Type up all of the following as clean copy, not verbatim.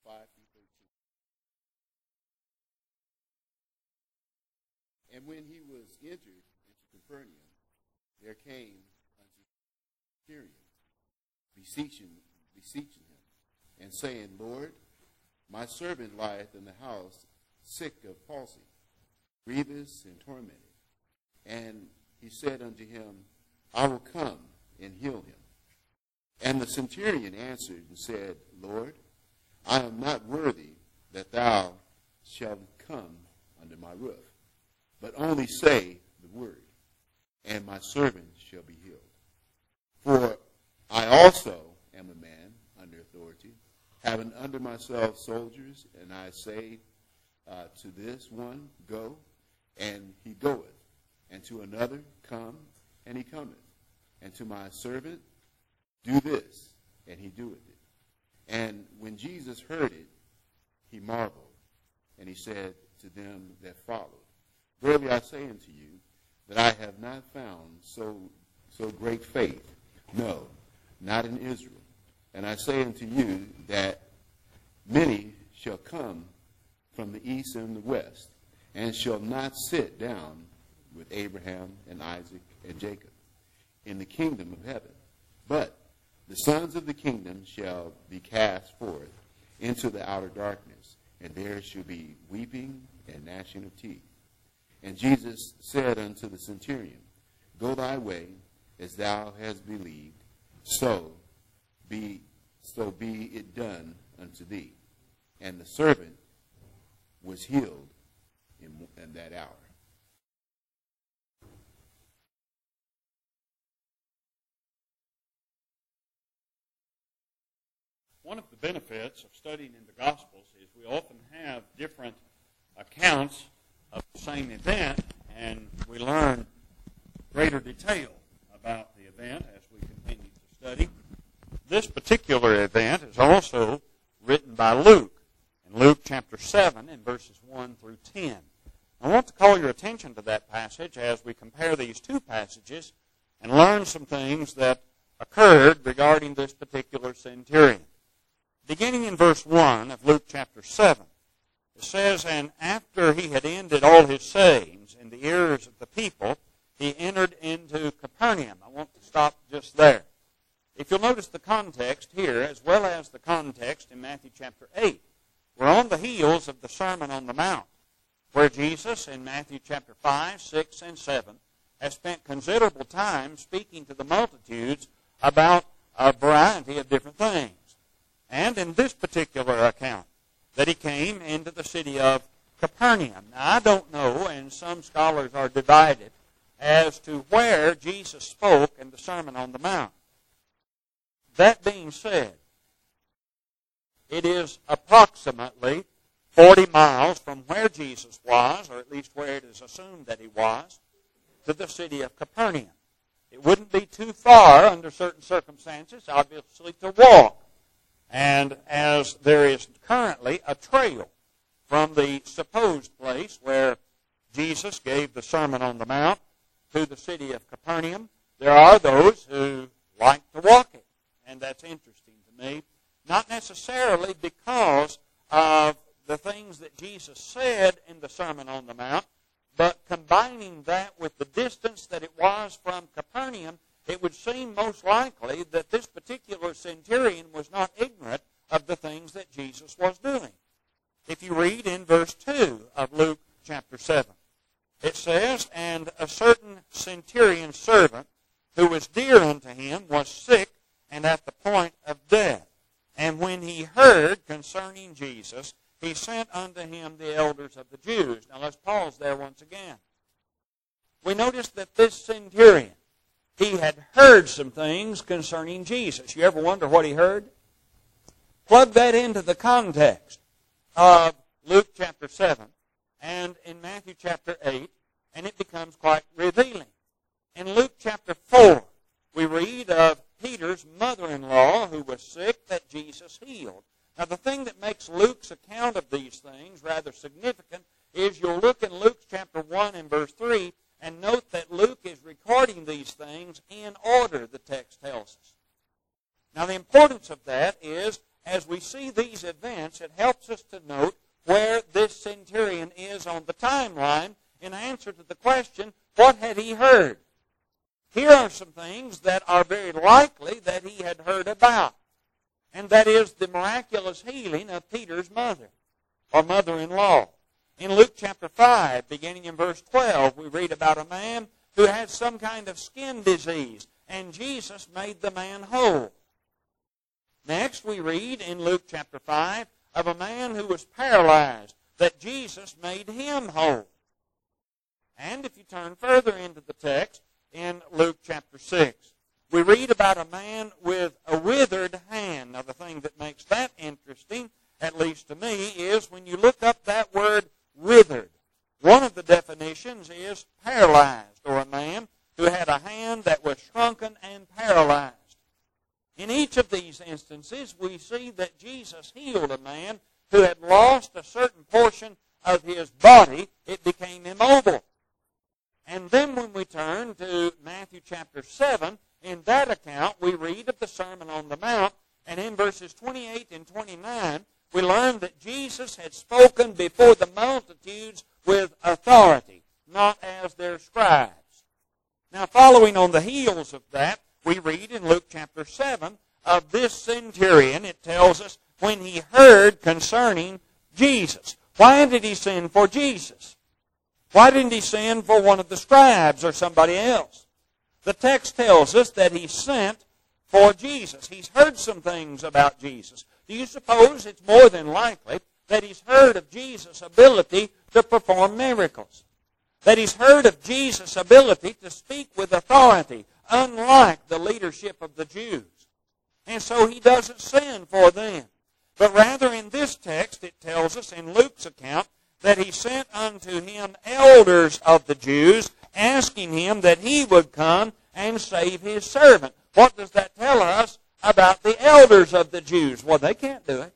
5-13. And when he was entered into Capernaum, there came unto Syrian, beseeching him, and saying, Lord, my servant lieth in the house, sick of palsy, grievous and tormented. And he said unto him, I will come and heal him. And the centurion answered and said, Lord, I am not worthy that thou shalt come under my roof, but only say the word, and my servant shall be healed. For I also am a man under authority, having under myself soldiers, and I say to this one, Go, and he goeth, and to another, Come, and he cometh, and to my servant, Do this, and he doeth it. And when Jesus heard it, he marveled, and he said to them that followed, Verily I say unto you, that I have not found so great faith, no, not in Israel. And I say unto you that many shall come from the east and the west, and shall not sit down with Abraham and Isaac and Jacob in the kingdom of heaven. But the sons of the kingdom shall be cast forth into the outer darkness, and there shall be weeping and gnashing of teeth. And Jesus said unto the centurion, Go thy way, as thou hast believed, so be it done unto thee. And the servant was healed in that hour. One of the benefits of studying in the Gospels is we often have different accounts of the same event, and we learn greater detail about the event as we continue to study. This particular event is also written by Luke, in Luke chapter 7 and verses 1 through 10. I want to call your attention to that passage as we compare these two passages and learn some things that occurred regarding this particular centurion. Beginning in verse 1 of Luke chapter 7, it says, And after he had ended all his sayings in the ears of the people, he entered into Capernaum. I want to stop just there. If you'll notice the context here, as well as the context in Matthew chapter 8, we're on the heels of the Sermon on the Mount, where Jesus in Matthew chapter 5, 6, and 7 has spent considerable time speaking to the multitudes about a variety of different things. And in this particular account, that he came into the city of Capernaum. Now, I don't know, and some scholars are divided, as to where Jesus spoke in the Sermon on the Mount. That being said, it is approximately 40 miles from where Jesus was, or at least where it is assumed that he was, to the city of Capernaum. It wouldn't be too far under certain circumstances, obviously, to walk. And as there is currently a trail from the supposed place where Jesus gave the Sermon on the Mount to the city of Capernaum, there are those who like to walk it. And that's interesting to me. Not necessarily because of the things that Jesus said in the Sermon on the Mount, but combining that with the distance that it was from Capernaum, it would seem most likely that this particular centurion was not ignorant of the things that Jesus was doing. If you read in verse 2 of Luke chapter 7, it says, And a certain centurion's servant, who was dear unto him, was sick and at the point of death. And when he heard concerning Jesus, he sent unto him the elders of the Jews. Now let's pause there once again. We notice that this centurion, he had heard some things concerning Jesus. You ever wonder what he heard? Plug that into the context of Luke chapter 7 and in Matthew chapter 8, and it becomes quite revealing. In Luke chapter 4, we read of Peter's mother-in-law who was sick that Jesus healed. Now, the thing that makes Luke's account of these things rather significant is you'll look in Luke chapter 1 and verse 3 and note that Luke is recording these things in order, the text tells us. Now, the importance of that is as we see these events, it helps us to note where this centurion is on the timeline in answer to the question, what had he heard? Here are some things that are very likely that he had heard about, and that is the miraculous healing of Peter's mother, or mother-in-law. In Luke chapter 5, beginning in verse 12, we read about a man who had some kind of skin disease, and Jesus made the man whole. Next, we read in Luke chapter 5 of a man who was paralyzed, that Jesus made him whole. And if you turn further into the text, in Luke chapter 6, we read about a man with a withered hand. Now, the thing that makes that interesting, at least to me, is when you look up that word withered. One of the definitions is paralyzed, or a man who had a hand that was shrunken and paralyzed. In each of these instances, we see that Jesus healed a man who had lost a certain portion of his body. It became immobile. And then when we turn to Matthew chapter 7, in that account, we read of the Sermon on the Mount, and in verses 28 and 29, we learn that Jesus had spoken before the multitudes with authority, not as their scribes. Now, following on the heels of that, we read in Luke chapter 7 of this centurion. It tells us when he heard concerning Jesus. Why did he send for Jesus? Why didn't he send for one of the scribes or somebody else? The text tells us that he sent for Jesus. He's heard some things about Jesus. Do you suppose it's more than likely that he's heard of Jesus' ability to perform miracles? That he's heard of Jesus' ability to speak with authority, unlike the leadership of the Jews. And so he doesn't send for them. But rather in this text it tells us in Luke's account that he sent unto him elders of the Jews, asking him that he would come and save his servant. What does that tell us about the elders of the Jews? Well, they can't do it.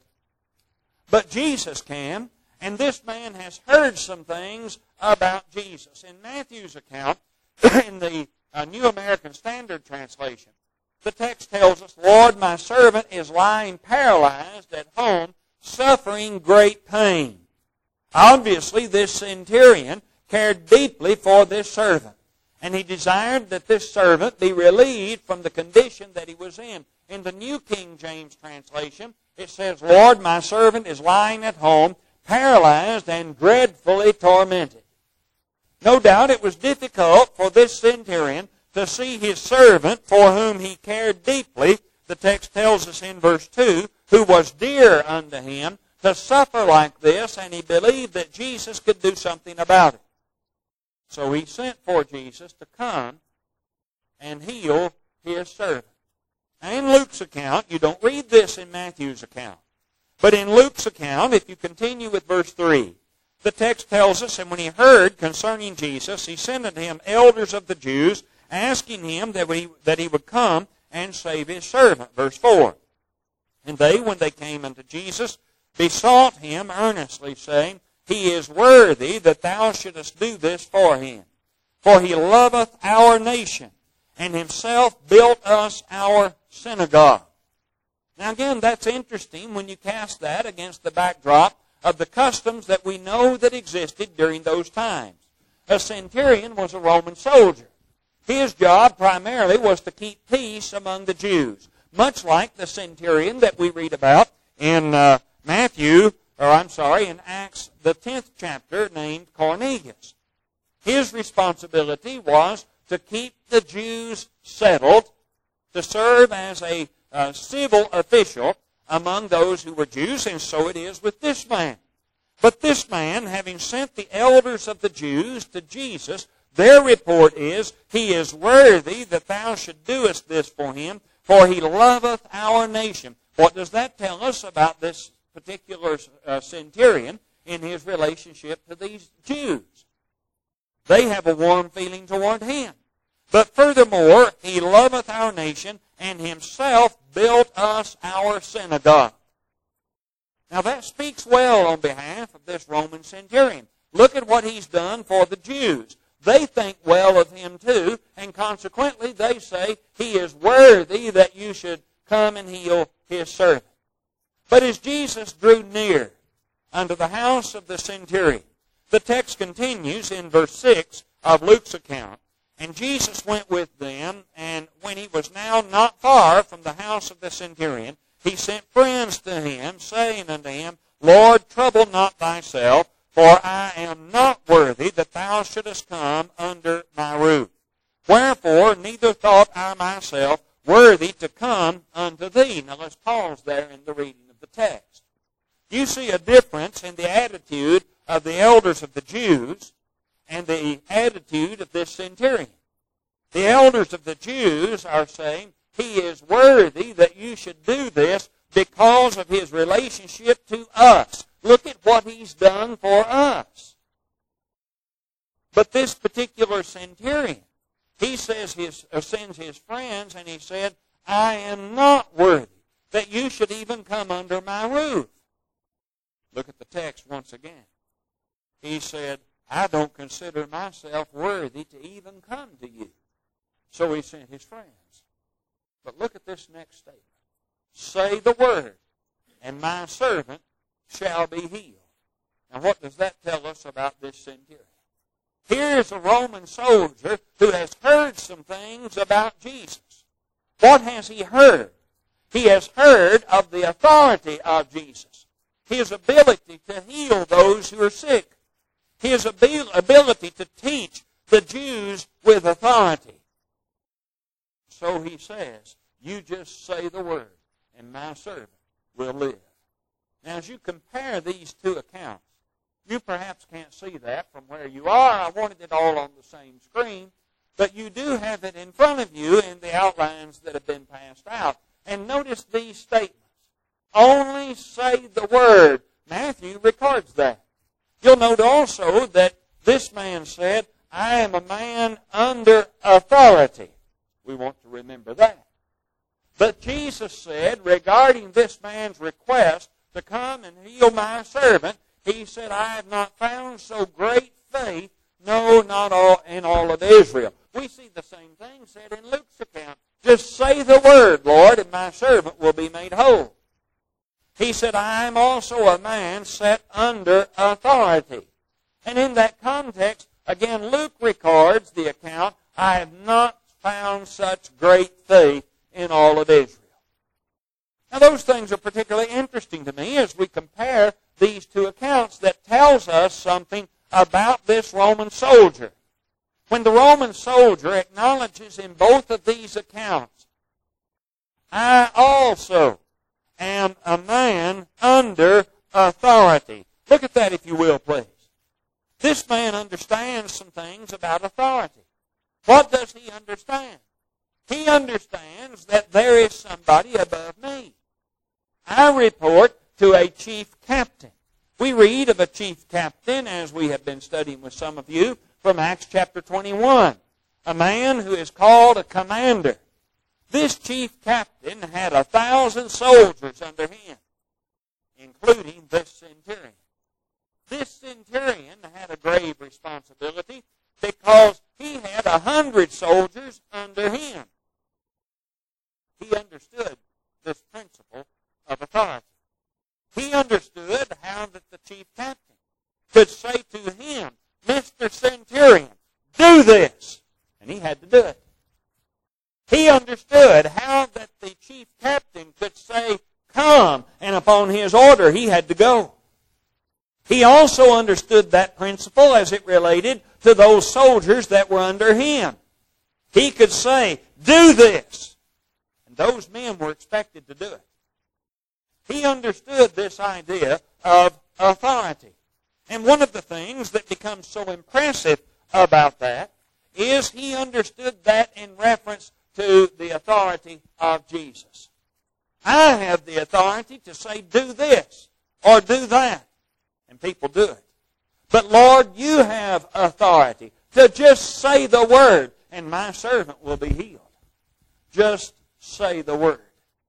But Jesus can, and this man has heard some things about Jesus. In Matthew's account, in the New American Standard Translation, the text tells us, Lord, my servant is lying paralyzed at home, suffering great pain. Obviously, this centurion cared deeply for this servant, and he desired that this servant be relieved from the condition that he was in. In the New King James translation, it says, Lord, my servant is lying at home, paralyzed and dreadfully tormented. No doubt it was difficult for this centurion to see his servant, for whom he cared deeply, the text tells us in verse 2, who was dear unto him, to suffer like this, and he believed that Jesus could do something about it. So he sent for Jesus to come and heal his servant. Now in Luke's account, you don't read this in Matthew's account, but in Luke's account, if you continue with verse 3, the text tells us, and when he heard concerning Jesus, he sent unto him elders of the Jews, asking him that he would come and save his servant. Verse 4, and they, when they came unto Jesus, besought him earnestly, saying, He is worthy that thou shouldest do this for him. For he loveth our nation, and himself built us our synagogue. Now again, that's interesting when you cast that against the backdrop of the customs that we know that existed during those times. A centurion was a Roman soldier. His job primarily was to keep peace among the Jews, much like the centurion that we read about in in Acts, the 10th chapter, named Cornelius. His responsibility was to keep the Jews settled, to serve as a civil official among those who were Jews, and so it is with this man. But this man, having sent the elders of the Jews to Jesus, their report is, He is worthy that thou should doest this for him, for he loveth our nation. What does that tell us about this particular centurion in his relationship to these Jews? They have a warm feeling toward him. But furthermore, he loveth our nation, and himself built us our synagogue. Now that speaks well on behalf of this Roman centurion. Look at what he's done for the Jews. They think well of him too, and consequently they say, He is worthy that you should come and heal his servant. But as Jesus drew near unto the house of the centurion, the text continues in verse 6 of Luke's account. And Jesus went with them, and when he was now not far from the house of the centurion, he sent friends to him, saying unto him, Lord, trouble not thyself, for I am not worthy that thou shouldest come under my roof. Wherefore, neither thought I myself worthy to come unto thee. Now let's pause there in the reading of the text. You see a difference in the attitude of the elders of the Jews and the attitude of this centurion. The elders of the Jews are saying, he is worthy that you should do this because of his relationship to us. Look at what he's done for us. But this particular centurion, he says sends his friends, and he said, I am not worthy that you should even come under my roof. Look at the text once again. He said, I don't consider myself worthy to even come to you. So he sent his friends. But look at this next statement. Say the word, and my servant shall be healed. Now what does that tell us about this centurion? Here's a Roman soldier who has heard some things about Jesus. What has he heard? He has heard of the authority of Jesus, his ability to heal those who are sick, his ability to teach the Jews with authority. So he says, you just say the word, and my servant will live. Now, as you compare these two accounts, you perhaps can't see that from where you are. I wanted it all on the same screen, but you do have it in front of you in the outlines that have been passed out. And notice these statements. Only say the word. Matthew records that. You'll note also that this man said, I am a man under authority. We want to remember that. But Jesus said, regarding this man's request to come and heal my servant, he said, I have not found so great faith, no, not all in all of Israel. We see the same thing said in Luke's account. Just say the word, Lord, and my servant will be made whole. He said, I am also a man set under authority. And in that context, again, Luke records the account, I have not found such great faith in all of Israel. Now those things are particularly interesting to me as we compare these two accounts that tells us something about this Roman soldier. When the Roman soldier acknowledges in both of these accounts, I also am a man under authority. Look at that if you will, please. This man understands some things about authority. What does he understand? He understands that there is somebody above me. I report to a chief captain. We read of a chief captain, as we have been studying with some of you, from Acts chapter 21. A man who is called a commander. This chief captain had 1,000 soldiers under him, including this centurion. This centurion had a grave responsibility because he had 100 soldiers under him. He understood this principle of authority. He understood how that the chief captain could say to him, Mr. Centurion, do this. And he had to do it. He understood how that the chief captain could say, come, and upon his order he had to go. He also understood that principle as it related to those soldiers that were under him. He could say, do this. And those men were expected to do it. He understood this idea of authority. And one of the things that becomes so impressive about that is he understood that in reference to the authority of Jesus. I have the authority to say, do this or do that. And people do it. But Lord, you have authority to just say the word and my servant will be healed. Just say the word.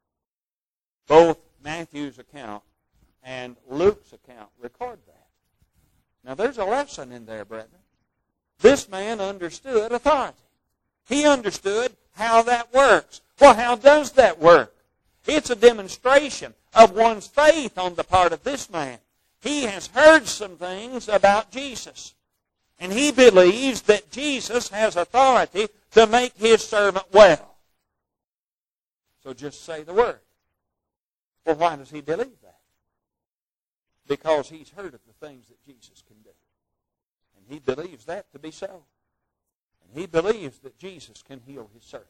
Both Matthew's account and Luke's account record that. Now there's a lesson in there, brethren. This man understood authority. He understood how that works. Well, how does that work? It's a demonstration of one's faith on the part of this man. He has heard some things about Jesus. And he believes that Jesus has authority to make his servant well. So just say the word. Well, why does he believe that? Because he's heard of the things that Jesus can do. And he believes that to be so. And he believes that Jesus can heal his servant.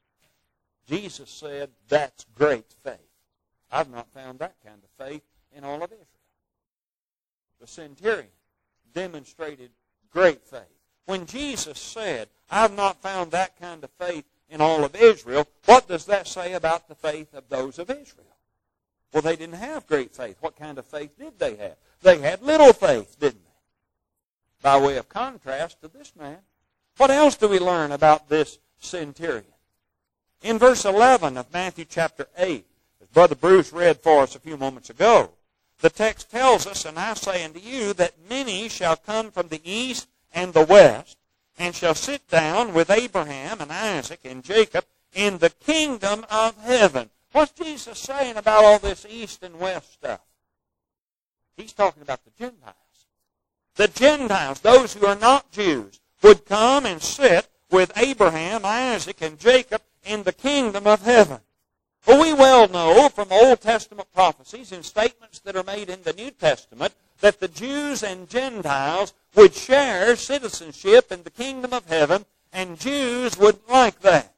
Jesus said, that's great faith. I've not found that kind of faith in all of Israel. The centurion demonstrated great faith. When Jesus said, I've not found that kind of faith in all of Israel, what does that say about the faith of those of Israel? Well, they didn't have great faith. What kind of faith did they have? They had little faith, didn't they? By way of contrast to this man. What else do we learn about this centurion? In verse 11 of Matthew chapter 8, as Brother Bruce read for us a few moments ago, the text tells us, and I say unto you, that many shall come from the east and the west, and shall sit down with Abraham and Isaac and Jacob in the kingdom of heaven. What's Jesus saying about all this east and west stuff? He's talking about the Gentiles. The Gentiles, those who are not Jews, would come and sit with Abraham, Isaac, and Jacob in the kingdom of heaven. Well, we well know from Old Testament prophecies and statements that are made in the New Testament that the Jews and Gentiles would share citizenship in the kingdom of heaven, and Jews would like that.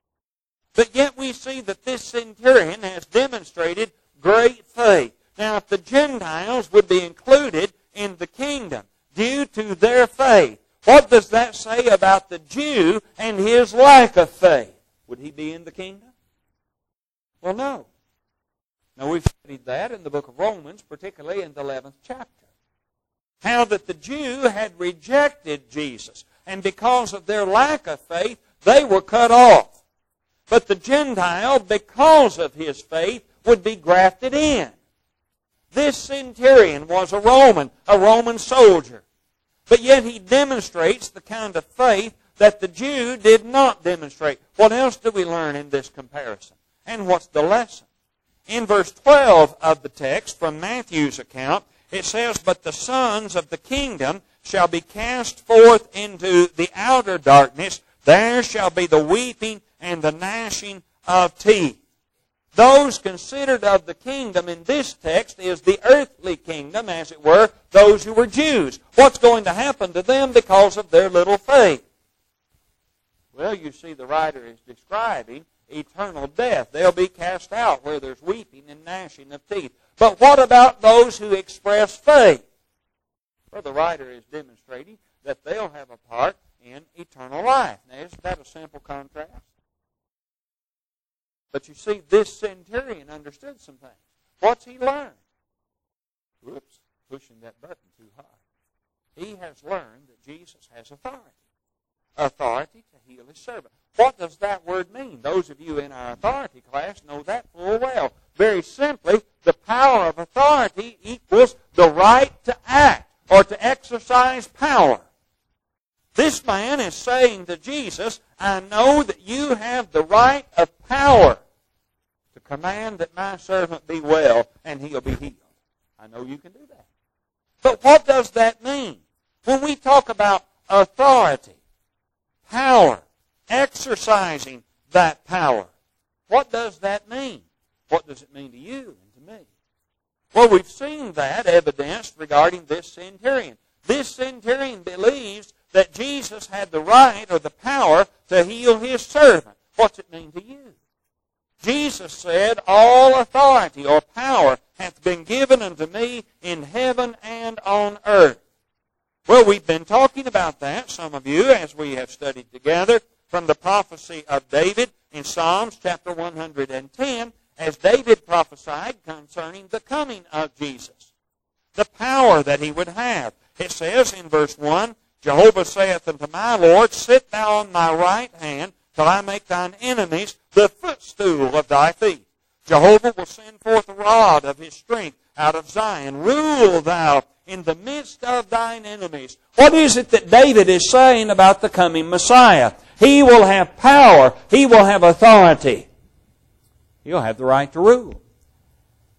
But yet we see that this centurion has demonstrated great faith. Now, if the Gentiles would be included in the kingdom due to their faith, what does that say about the Jew and his lack of faith? Would he be in the kingdom? Well, no. Now, we've studied that in the book of Romans, particularly in the 11th chapter. How that the Jew had rejected Jesus, and because of their lack of faith, they were cut off. But the Gentile, because of his faith, would be grafted in. This centurion was a Roman soldier. But yet he demonstrates the kind of faith that the Jew did not demonstrate. What else do we learn in this comparison? And what's the lesson? In verse 12 of the text from Matthew's account, it says, But the sons of the kingdom shall be cast forth into the outer darkness. There shall be the weeping and the gnashing of teeth. Those considered of the kingdom in this text is the earthly kingdom, as it were, those who were Jews. What's going to happen to them because of their little faith? Well, you see, the writer is describing eternal death. They'll be cast out where there's weeping and gnashing of teeth. But what about those who express faith? Well, the writer is demonstrating that they'll have a part in eternal life. Now, isn't that a simple contrast? But you see, this centurion understood some things. What's he learned? Whoops, pushing that button too hard. He has learned that Jesus has authority. Authority to heal his servant. What does that word mean? Those of you in our authority class know that full well. Very simply, the power of authority equals the right to act or to exercise power. This man is saying to Jesus, I know that you have the right of power to command that my servant be well and he'll be healed. I know you can do that. But what does that mean? When we talk about authority, power, exercising that power, what does that mean? What does it mean to you and to me? Well, we've seen that evidenced regarding this centurion. This centurion believes that Jesus had the right or the power to heal his servant. What's it mean to you? Jesus said, all authority or power hath been given unto me in heaven and on earth. Well, we've been talking about that, some of you, as we have studied together from the prophecy of David in Psalms chapter 110, as David prophesied concerning the coming of Jesus. The power that he would have. It says in verse 1, Jehovah saith unto my Lord, Sit thou on my right hand, till I make thine enemies the footstool of thy feet. Jehovah will send forth a rod of his strength out of Zion. Rule thou in the midst of thine enemies. What is it that David is saying about the coming Messiah? He will have power. He will have authority. He'll have the right to rule.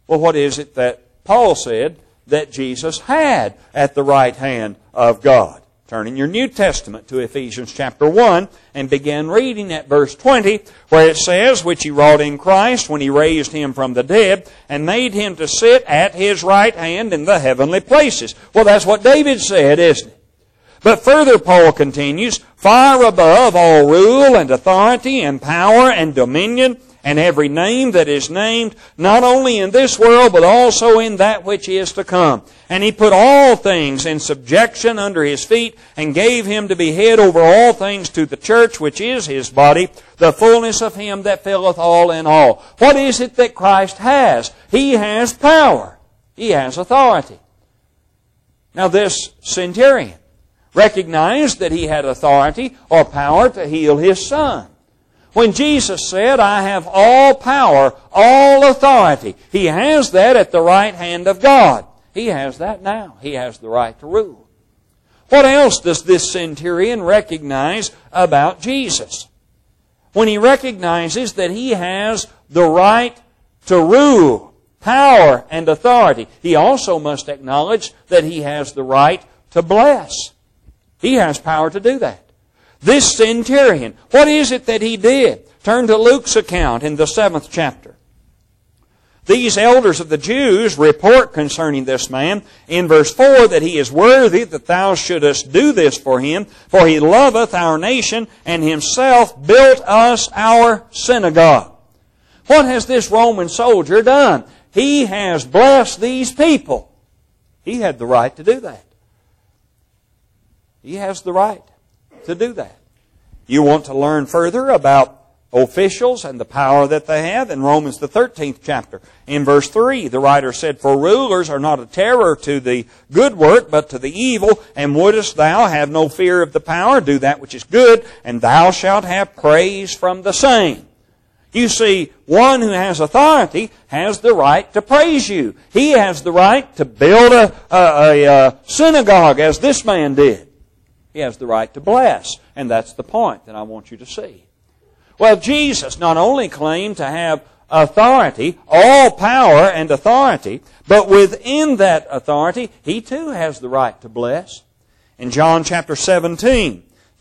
Well, what is it that Paul said that Jesus had at the right hand of God? Turn in your New Testament to Ephesians chapter 1 and begin reading at verse 20, where it says, which He wrought in Christ when He raised Him from the dead and made Him to sit at His right hand in the heavenly places. Well, that's what David said, isn't it? But further, Paul continues, far above all rule and authority and power and dominion and every name that is named, not only in this world, but also in that which is to come. And He put all things in subjection under His feet, and gave Him to be head over all things to the church, which is His body, the fullness of Him that filleth all in all. What is it that Christ has? He has power. He has authority. Now this centurion recognized that he had authority or power to heal his son. When Jesus said, I have all power, all authority, He has that at the right hand of God. He has that now. He has the right to rule. What else does this centurion recognize about Jesus? When he recognizes that he has the right to rule, power, and authority, he also must acknowledge that he has the right to bless. He has power to do that. This centurion, what is it that he did? Turn to Luke's account in the 7th chapter. These elders of the Jews report concerning this man in verse 4 that he is worthy that thou shouldest do this for him, for he loveth our nation and himself built us our synagogue. What has this Roman soldier done? He has blessed these people. He had the right to do that. He has the right to do that. You want to learn further about officials and the power that they have? In Romans the 13th chapter, in verse 3, the writer said, for rulers are not a terror to the good work, but to the evil. And wouldest thou have no fear of the power, do that which is good, and thou shalt have praise from the same. You see, one who has authority has the right to praise you. He has the right to build a synagogue, as this man did. He has the right to bless. And that's the point that I want you to see. Well, Jesus not only claimed to have authority, all power and authority, but within that authority, He too has the right to bless. In John chapter 17,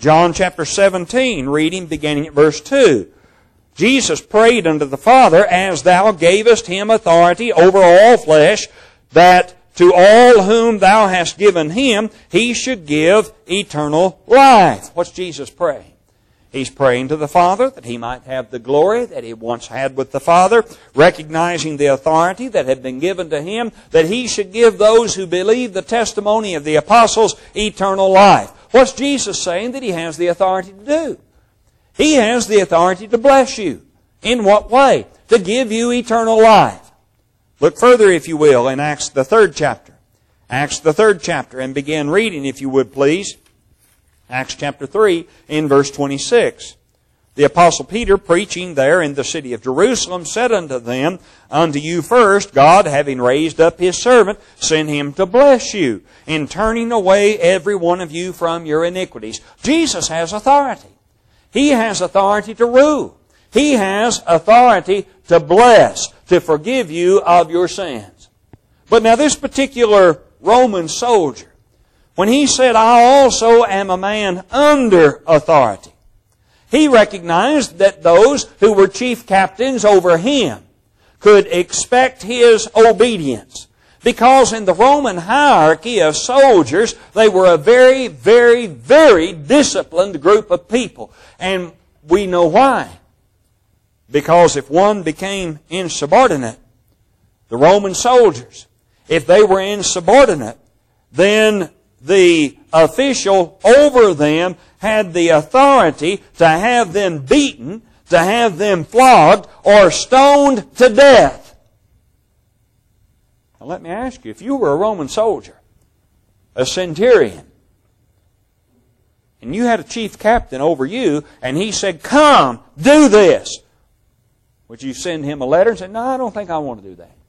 reading beginning at verse 2, Jesus prayed unto the Father, as thou gavest Him authority over all flesh, that to all whom thou hast given Him, He should give eternal life. What's Jesus praying? He's praying to the Father that He might have the glory that He once had with the Father, recognizing the authority that had been given to Him, that He should give those who believe the testimony of the apostles eternal life. What's Jesus saying that He has the authority to do? He has the authority to bless you. In what way? To give you eternal life. Look further, if you will, in Acts the 3rd chapter. Acts the 3rd chapter, and begin reading, if you would please. Acts chapter 3, in verse 26. The Apostle Peter, preaching there in the city of Jerusalem, said unto them, unto you first, God, having raised up His servant, sent Him to bless you, in turning away every one of you from your iniquities. Jesus has authority. He has authority to rule. He has authority to bless, to forgive you of your sins. But now this particular Roman soldier, when he said, I also am a man under authority, he recognized that those who were chief captains over him could expect his obedience. Because in the Roman hierarchy of soldiers, they were a very, very, very disciplined group of people. And we know why. Because if one became insubordinate, the Roman soldiers, if they were insubordinate, then the official over them had the authority to have them beaten, to have them flogged, or stoned to death. Now let me ask you, if you were a Roman soldier, a centurion, and you had a chief captain over you, and he said, come, do this, would you send him a letter and say, no, I don't think I want to do that?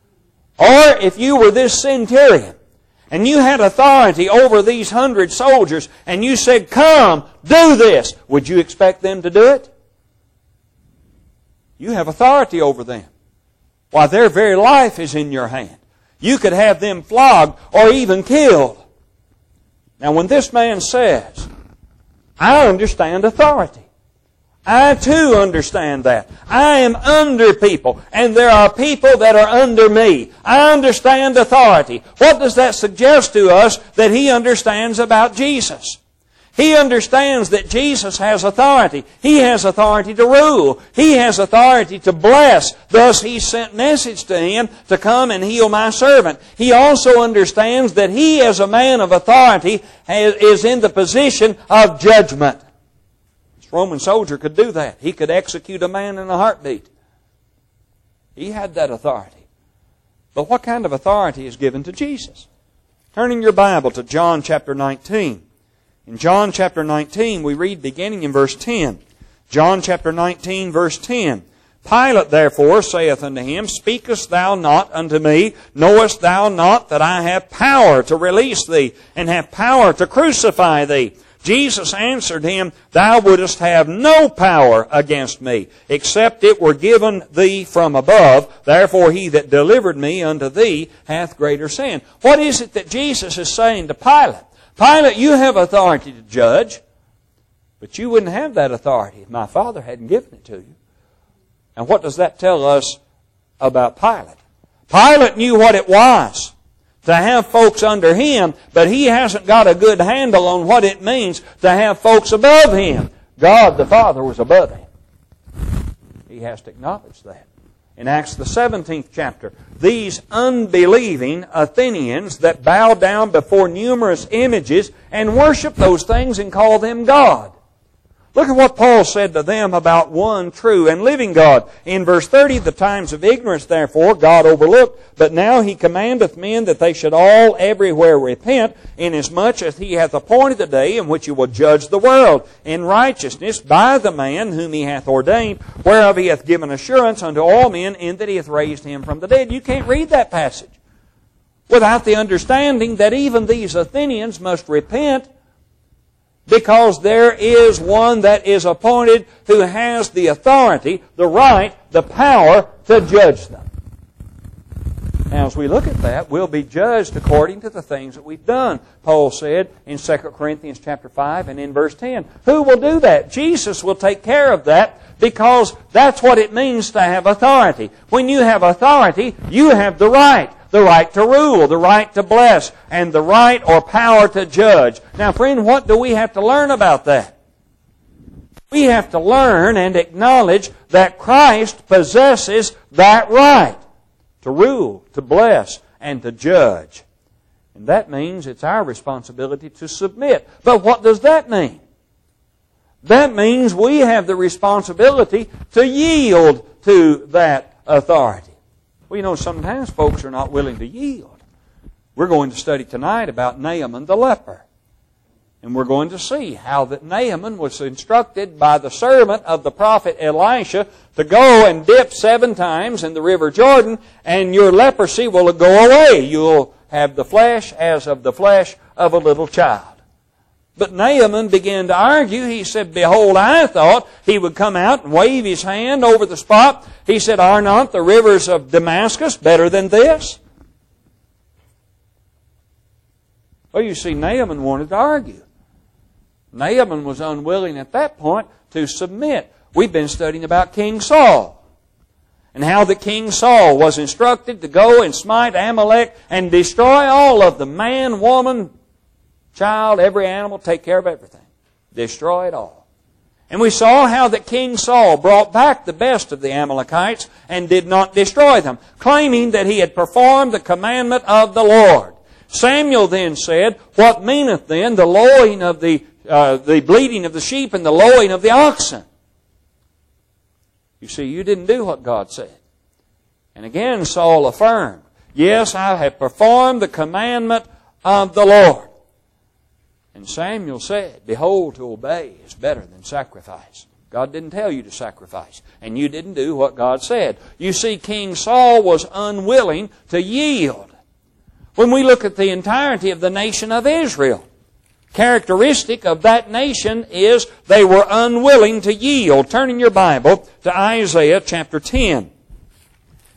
Or if you were this centurion, and you had authority over these 100 soldiers, and you said, come, do this, would you expect them to do it? You have authority over them. Why, their very life is in your hand. You could have them flogged or even killed. Now, when this man says, I understand authority, I too understand that. I am under people, and there are people that are under me. I understand authority. What does that suggest to us that he understands about Jesus? He understands that Jesus has authority. He has authority to rule. He has authority to bless. Thus, he sent message to him to come and heal my servant. He also understands that he, as a man of authority, is in the position of judgment. This Roman soldier could do that. He could execute a man in a heartbeat. He had that authority. But what kind of authority is given to Jesus? Turning your Bible to John chapter 19. In John chapter 19, we read beginning in verse 10. John chapter 19, verse 10. Pilate therefore saith unto him, Speakest thou not unto me? Knowest thou not that I have power to release thee, and have power to crucify thee? Jesus answered him, Thou wouldest have no power against me, except it were given thee from above. Therefore he that delivered me unto thee hath greater sin. What is it that Jesus is saying to Pilate? Pilate, you have authority to judge, but you wouldn't have that authority if my Father hadn't given it to you. And what does that tell us about Pilate? Pilate knew what it was to have folks under him, but he hasn't got a good handle on what it means to have folks above him. God the Father was above him. He has to acknowledge that. In Acts the 17th chapter, these unbelieving Athenians that bow down before numerous images and worship those things and call them God. Look at what Paul said to them about one true and living God. In verse 30, the times of ignorance, therefore, God overlooked, but now he commandeth men that they should all everywhere repent, inasmuch as he hath appointed the day in which he will judge the world in righteousness by the man whom he hath ordained, whereof he hath given assurance unto all men, in that he hath raised him from the dead. You can't read that passage without the understanding that even these Athenians must repent, because there is one that is appointed who has the authority, the right, the power to judge them. Now, as we look at that, we'll be judged according to the things that we've done. Paul said in 2 Corinthians chapter 5 and in verse 10, who will do that? Jesus will take care of that, because that's what it means to have authority. When you have authority, you have the right to rule, the right to bless, and the right or power to judge. Now, friend, what do we have to learn about that? We have to learn and acknowledge that Christ possesses that right to rule, to bless, and to judge. And that means it's our responsibility to submit. But what does that mean? That means we have the responsibility to yield to that authority. Well, you know, sometimes folks are not willing to yield. We're going to study tonight about Naaman the leper. And we're going to see how that Naaman was instructed by the servant of the prophet Elisha to go and dip 7 times in the river Jordan, and your leprosy will go away. You'll have the flesh as of the flesh of a little child. But Naaman began to argue. He said, Behold, I thought he would come out and wave his hand over the spot. He said, Are not the rivers of Damascus better than this? Well, you see, Naaman wanted to argue. Naaman was unwilling at that point to submit. We've been studying about King Saul, and how that King Saul was instructed to go and smite Amalek and destroy all of them, man, woman, child, every animal, take care of everything. Destroy it all. And we saw how that King Saul brought back the best of the Amalekites and did not destroy them, claiming that he had performed the commandment of the Lord. Samuel then said, What meaneth then the lowing of the bleating of the sheep and the lowing of the oxen? You see, you didn't do what God said. And again Saul affirmed, Yes, I have performed the commandment of the Lord. And Samuel said, Behold, to obey is better than sacrifice. God didn't tell you to sacrifice, and you didn't do what God said. You see, King Saul was unwilling to yield. When we look at the entirety of the nation of Israel, characteristic of that nation is they were unwilling to yield. Turn in your Bible to Isaiah chapter 10.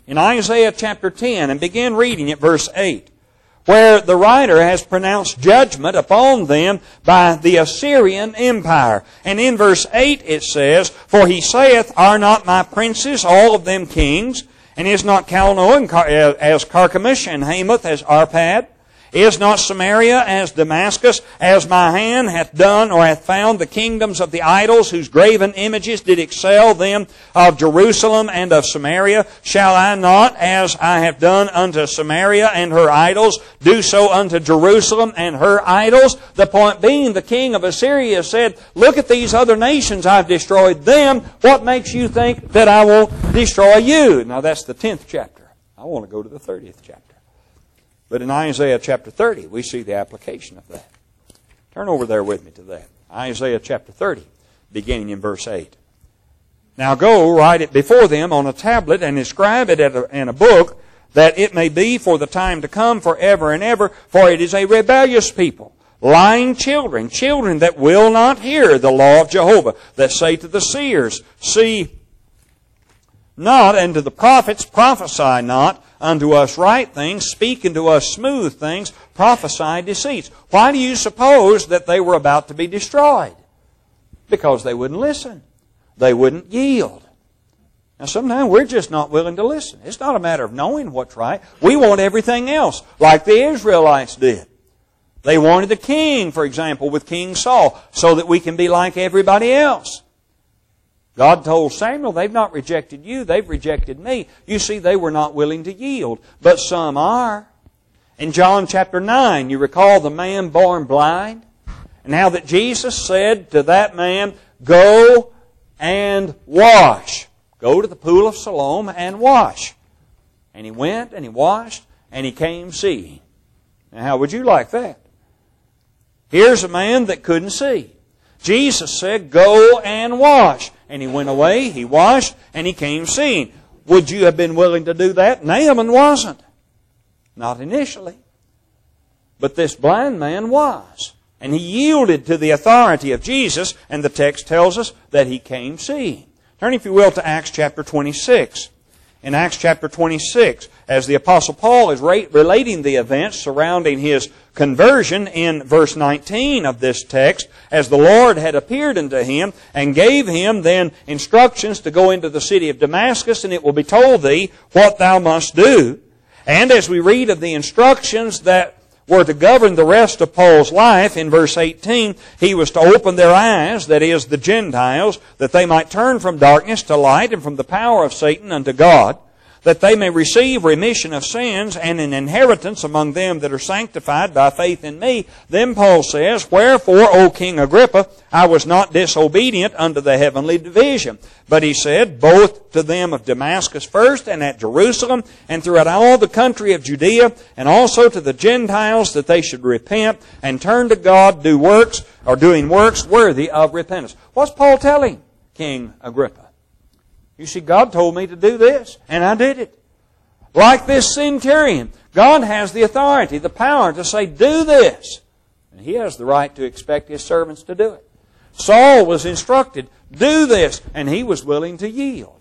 in Isaiah chapter 10 and begin reading at verse 8, where the writer has pronounced judgment upon them by the Assyrian Empire. And in verse 8 it says, For he saith, Are not my princes all of them kings? And is not Calno as Carchemish, and Hamath as Arpad? Is not Samaria as Damascus, as my hand hath done or hath found the kingdoms of the idols whose graven images did excel them of Jerusalem and of Samaria? Shall I not, as I have done unto Samaria and her idols, do so unto Jerusalem and her idols? The point being, the king of Assyria said, Look at these other nations, I've destroyed them. What makes you think that I will destroy you? Now that's the 10th chapter. I want to go to the 30th chapter. But in Isaiah chapter 30, we see the application of that. Turn over there with me to that. Isaiah chapter 30, beginning in verse 8. Now go, write it before them on a tablet, and inscribe it in a book, that it may be for the time to come forever and ever, for it is a rebellious people, lying children, children that will not hear the law of Jehovah, that say to the seers, See not, and to the prophets, prophesy not, unto us right things, speak unto us smooth things, prophesy deceits. Why do you suppose that they were about to be destroyed? Because they wouldn't listen. They wouldn't yield. Now sometimes we're just not willing to listen. It's not a matter of knowing what's right. We want everything else, like the Israelites did. They wanted a king, for example, with King Saul, so that we can be like everybody else. God told Samuel, they've not rejected you, they've rejected me. You see, they were not willing to yield, but some are. In John chapter 9, you recall the man born blind, and how that Jesus said to that man, Go and wash. Go to the pool of Siloam and wash. And he went and he washed and he came seeing. Now how would you like that? Here's a man that couldn't see. Jesus said, Go and wash. And he went away, he washed, and he came seeing. Would you have been willing to do that? Naaman wasn't. Not initially. But this blind man was. And he yielded to the authority of Jesus, and the text tells us that he came seeing. Turn, if you will, to Acts chapter 26. In Acts chapter 26, as the Apostle Paul is relating the events surrounding his conversion in verse 19 of this text, as the Lord had appeared unto him and gave him then instructions to go into the city of Damascus, and it will be told thee what thou must do. And as we read of the instructions that were to govern the rest of Paul's life, in verse 18, he was to open their eyes, that is, the Gentiles, that they might turn from darkness to light and from the power of Satan unto God, that they may receive remission of sins and an inheritance among them that are sanctified by faith in me. Then Paul says, Wherefore, O King Agrippa, I was not disobedient unto the heavenly division. But he said, both to them of Damascus first, and at Jerusalem, and throughout all the country of Judea, and also to the Gentiles, that they should repent and turn to God, doing works worthy of repentance. What's Paul telling King Agrippa? You see, God told me to do this, and I did it. Like this centurion, God has the authority, the power to say, do this. And He has the right to expect His servants to do it. Saul was instructed, do this, and he was willing to yield.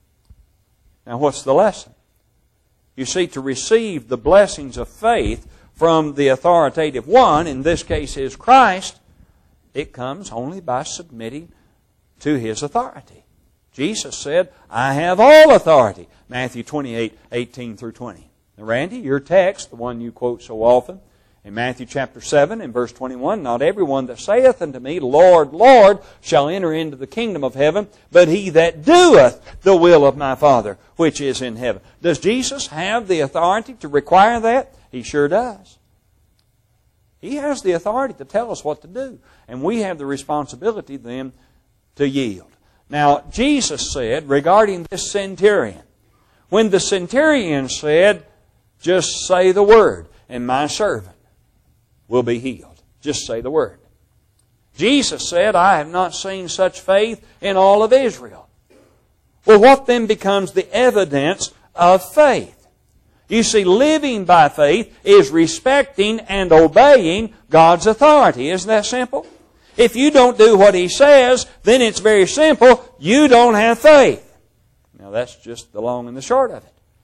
Now, what's the lesson? You see, to receive the blessings of faith from the authoritative one, in this case is Christ, it comes only by submitting to His authority. Jesus said, I have all authority. Matthew 28:18 through 20. Now, Randy, your text, the one you quote so often, in Matthew chapter 7 and verse 21, Not everyone that saith unto me, Lord, Lord, shall enter into the kingdom of heaven, but he that doeth the will of my Father, which is in heaven. Does Jesus have the authority to require that? He sure does. He has the authority to tell us what to do. And we have the responsibility then to yield. Now, Jesus said regarding this centurion, when the centurion said, just say the word, and my servant will be healed. Just say the word. Jesus said, I have not seen such faith in all of Israel. Well, what then becomes the evidence of faith? You see, living by faith is respecting and obeying God's authority. Isn't that simple? If you don't do what He says, then it's very simple. You don't have faith. Now, that's just the long and the short of it.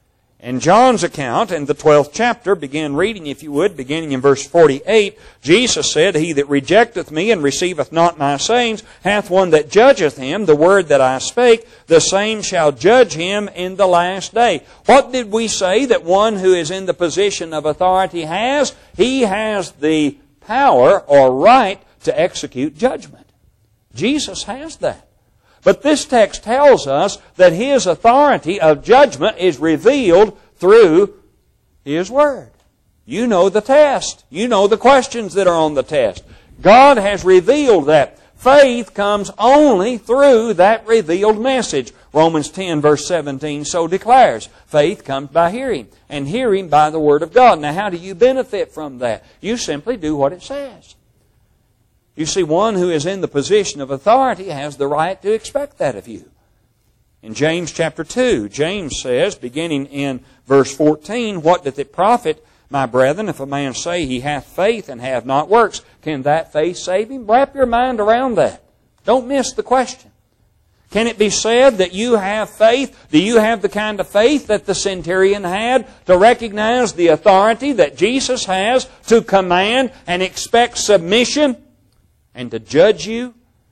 In John's account, in the 12th chapter, begin reading, if you would, beginning in verse 48, Jesus said, He that rejecteth me and receiveth not my sayings hath one that judgeth him. The word that I spake, the same shall judge him in the last day. What did we say that one who is in the position of authority has? He has the power or right to execute judgment. Jesus has that. But this text tells us that His authority of judgment is revealed through His Word. You know the test. You know the questions that are on the test. God has revealed that. Faith comes only through that revealed message. Romans 10 verse 17 so declares. Faith comes by hearing, and hearing by the Word of God. Now how do you benefit from that? You simply do what it says. You see, one who is in the position of authority has the right to expect that of you. In James chapter 2, James says, beginning in verse 14, What doth it profit, my brethren, if a man say he hath faith and have not works? Can that faith save him? Wrap your mind around that. Don't miss the question. Can it be said that you have faith? Do you have the kind of faith that the centurion had to recognize the authority that Jesus has to command and expect submission and to judge you?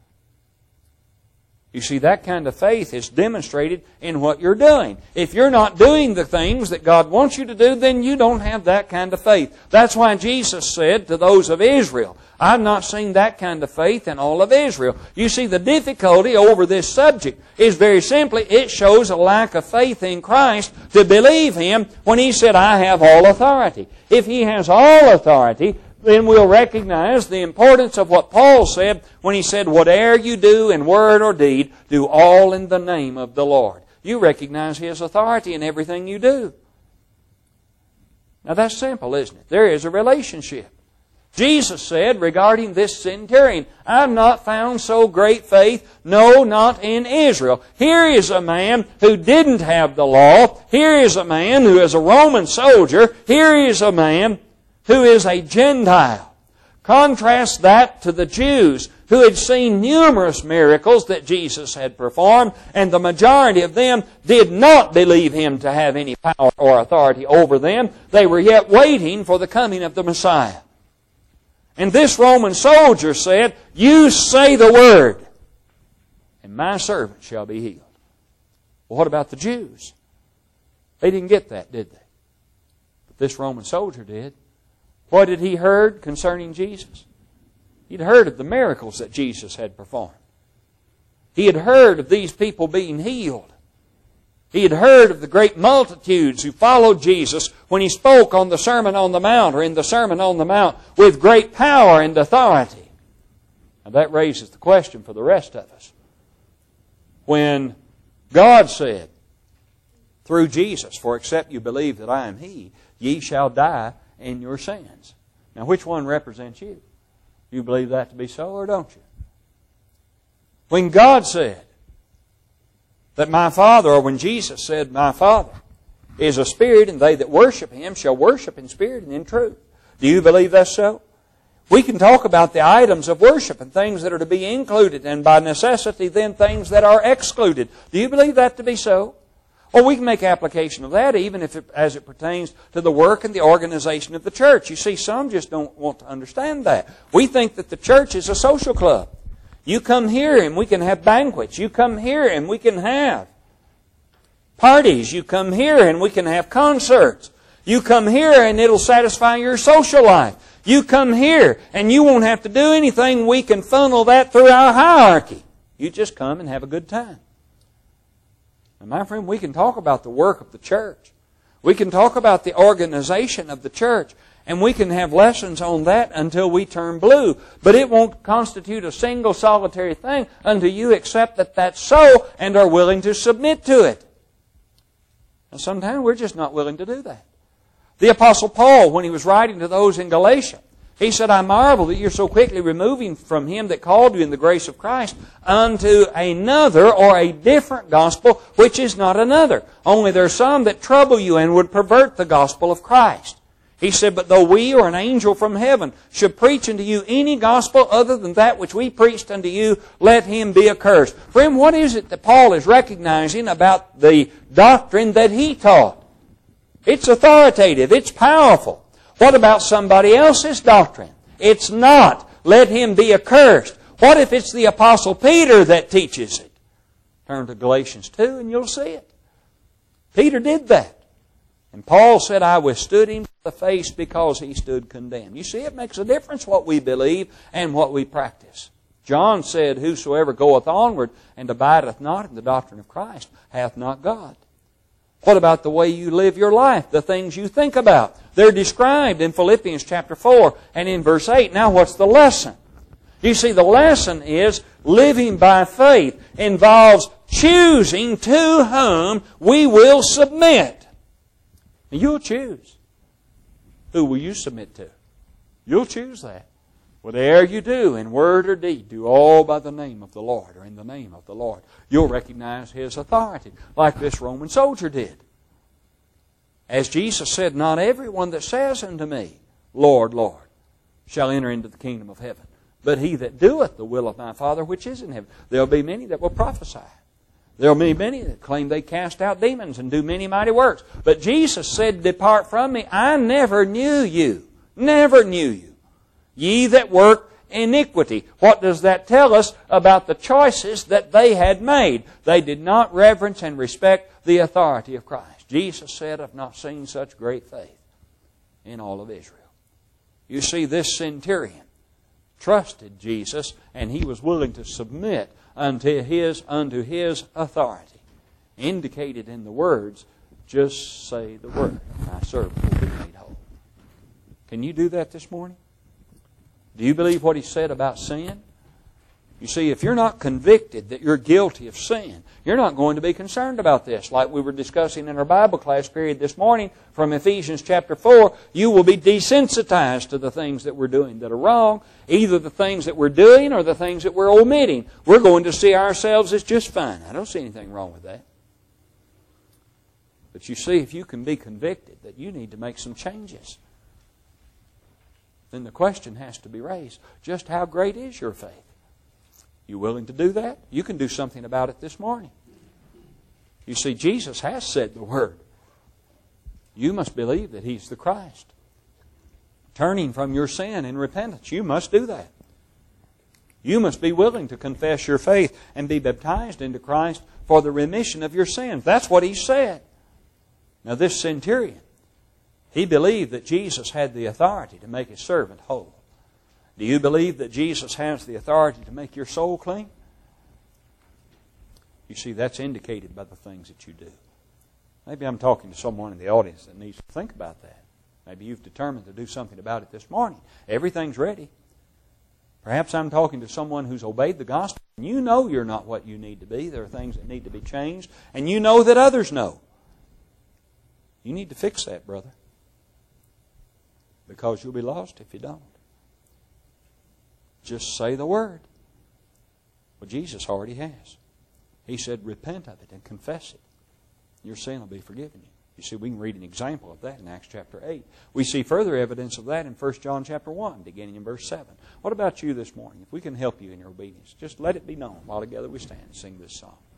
You see, that kind of faith is demonstrated in what you're doing. If you're not doing the things that God wants you to do, then you don't have that kind of faith. That's why Jesus said to those of Israel, I've not seen that kind of faith in all of Israel. You see, the difficulty over this subject is very simply, it shows a lack of faith in Christ to believe Him when He said, I have all authority. If He has all authority, then we'll recognize the importance of what Paul said when he said, whatever you do in word or deed, do all in the name of the Lord. You recognize His authority in everything you do. Now that's simple, isn't it? There is a relationship. Jesus said regarding this centurion, I've not found so great faith, no, not in Israel. Here is a man who didn't have the law. Here is a man who is a Roman soldier. Here is a man who is a Gentile. Contrast that to the Jews who had seen numerous miracles that Jesus had performed, and the majority of them did not believe Him to have any power or authority over them. They were yet waiting for the coming of the Messiah. And this Roman soldier said, you say the word, and my servant shall be healed. Well, what about the Jews? They didn't get that, did they? But this Roman soldier did. What had he heard concerning Jesus? He'd heard of the miracles that Jesus had performed. He had heard of these people being healed. He had heard of the great multitudes who followed Jesus when He spoke on the Sermon on the Mount or in the Sermon on the Mount with great power and authority. Now that raises the question for the rest of us. When God said through Jesus, for except you believe that I am He, ye shall die in your sins. Now which one represents you? You believe that to be so or don't you? When God said that my Father, or when Jesus said my Father is a Spirit, and they that worship Him shall worship in spirit and in truth. Do you believe that's so? We can talk about the items of worship and things that are to be included, and by necessity then things that are excluded. Do you believe that to be so? Or we can make application of that even as it pertains to the work and the organization of the church. You see, some just don't want to understand that. We think that the church is a social club. You come here and we can have banquets. You come here and we can have parties. You come here and we can have concerts. You come here and it'll satisfy your social life. You come here and you won't have to do anything. We can funnel that through our hierarchy. You just come and have a good time. And my friend, we can talk about the work of the church. We can talk about the organization of the church. And we can have lessons on that until we turn blue. But it won't constitute a single solitary thing until you accept that that's so and are willing to submit to it. And sometimes we're just not willing to do that. The Apostle Paul, when he was writing to those in Galatia, he said, I marvel that you're so quickly removing from Him that called you in the grace of Christ unto another or a different gospel, which is not another. Only there are some that trouble you and would pervert the gospel of Christ. He said, but though we or an angel from heaven should preach unto you any gospel other than that which we preached unto you, let him be accursed. Friend, what is it that Paul is recognizing about the doctrine that he taught? It's authoritative. It's powerful. What about somebody else's doctrine? It's not. Let him be accursed. What if it's the Apostle Peter that teaches it? Turn to Galatians 2 and you'll see it. Peter did that. And Paul said, I withstood him to the face because he stood condemned. You see, it makes a difference what we believe and what we practice. John said, whosoever goeth onward and abideth not in the doctrine of Christ hath not God. What about the way you live your life, the things you think about? They're described in Philippians chapter 4 and in verse 8. Now what's the lesson? You see, the lesson is living by faith involves choosing to whom we will submit. And you'll choose. Who will you submit to? You'll choose that. Whatever you do, in word or deed, do all by the name of the Lord, or in the name of the Lord. You'll recognize His authority, like this Roman soldier did. As Jesus said, not everyone that says unto me, Lord, Lord, shall enter into the kingdom of heaven, but he that doeth the will of my Father which is in heaven. There'll be many that will prophesy. There'll be many that claim they cast out demons and do many mighty works. But Jesus said, depart from me, I never knew you. Never knew you. Ye that work iniquity. What does that tell us about the choices that they had made? They did not reverence and respect the authority of Christ. Jesus said, I've not seen such great faith in all of Israel. You see, this centurion trusted Jesus, and he was willing to submit unto his authority, indicated in the words, just say the word, my servant will be made whole. Can you do that this morning? Do you believe what he said about sin? You see, if you're not convicted that you're guilty of sin, you're not going to be concerned about this. Like we were discussing in our Bible class period this morning from Ephesians chapter 4, you will be desensitized to the things that we're doing that are wrong, either the things that we're doing or the things that we're omitting. We're going to see ourselves as just fine. I don't see anything wrong with that. But you see, if you can be convicted that you need to make some changes, then the question has to be raised, just how great is your faith? You willing to do that? You can do something about it this morning. You see, Jesus has said the word. You must believe that He's the Christ. Turning from your sin in repentance, you must do that. You must be willing to confess your faith and be baptized into Christ for the remission of your sins. That's what He said. Now this centurion, he believed that Jesus had the authority to make His servant whole. Do you believe that Jesus has the authority to make your soul clean? You see, that's indicated by the things that you do. Maybe I'm talking to someone in the audience that needs to think about that. Maybe you've determined to do something about it this morning. Everything's ready. Perhaps I'm talking to someone who's obeyed the gospel. And you know you're not what you need to be. There are things that need to be changed. And you know that others know. You need to fix that, brother. Because you'll be lost if you don't. Just say the word. Well, Jesus already has. He said, repent of it and confess it. Your sin will be forgiven you. You see, we can read an example of that in Acts chapter 8. We see further evidence of that in 1 John chapter 1, beginning in verse 7. What about you this morning? If we can help you in your obedience, just let it be known while together we stand and sing this song.